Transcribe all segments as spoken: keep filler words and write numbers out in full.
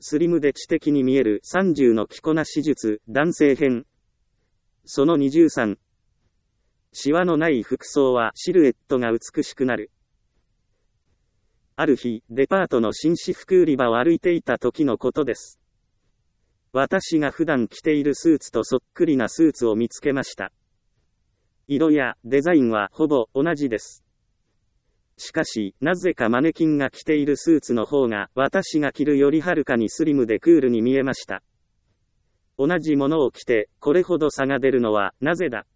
スリムで知的に見えるさんじゅうの着こなし術、男性編。そのにじゅうさん。シワのない服装はシルエットが美しくなる。ある日、デパートの紳士服売り場を歩いていた時のことです。私が普段着ているスーツとそっくりなスーツを見つけました。色やデザインはほぼ同じです。しかし、なぜかマネキンが着ているスーツの方が私が着るよりはるかにスリムでクールに見えました。同じものを着て、これほど差が出るのはなぜだ。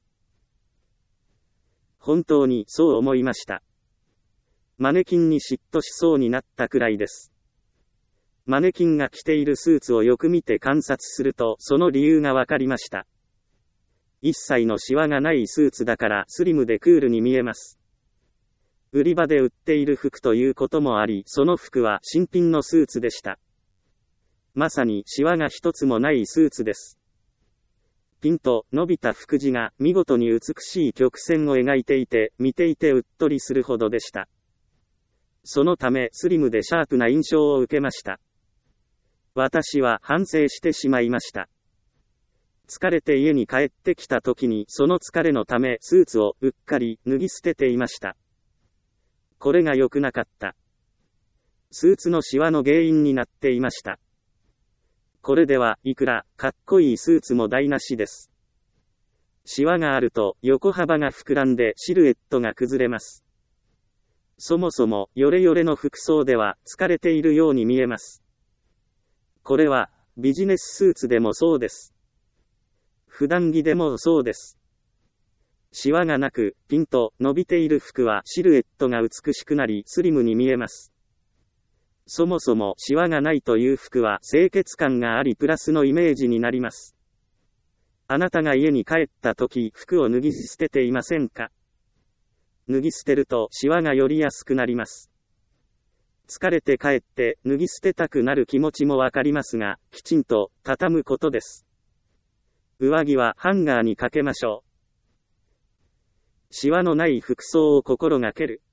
本当にそう思いました。マネキンに嫉妬しそうになったくらいです。マネキンが着ているスーツをよく見て観察すると、その理由がわかりました。一切のシワがないスーツだからスリムでクールに見えます。売り場で売っている服ということもあり、その服は新品のスーツでした。まさにシワが一つもないスーツです。ピンと伸びた服地が見事に美しい曲線を描いていて、見ていてうっとりするほどでした。そのためスリムでシャープな印象を受けました。私は反省してしまいました。疲れて家に帰ってきた時にその疲れのためスーツをうっかり脱ぎ捨てていました。これが良くなかった。スーツのシワの原因になっていました。これではいくらかっこいいスーツも台無しです。シワがあると横幅が膨らんでシルエットが崩れます。そもそもヨレヨレの服装では疲れているように見えます。これはビジネススーツでもそうです。普段着でもそうです。シワがなく、ピンと伸びている服はシルエットが美しくなりスリムに見えます。そもそもシワがないという服は清潔感がありプラスのイメージになります。あなたが家に帰った時、服を脱ぎ捨てていませんか？脱ぎ捨てるとシワがよりやすくなります。疲れて帰って脱ぎ捨てたくなる気持ちもわかりますが、きちんと畳むことです。上着はハンガーにかけましょう。シワのない服装を心がける。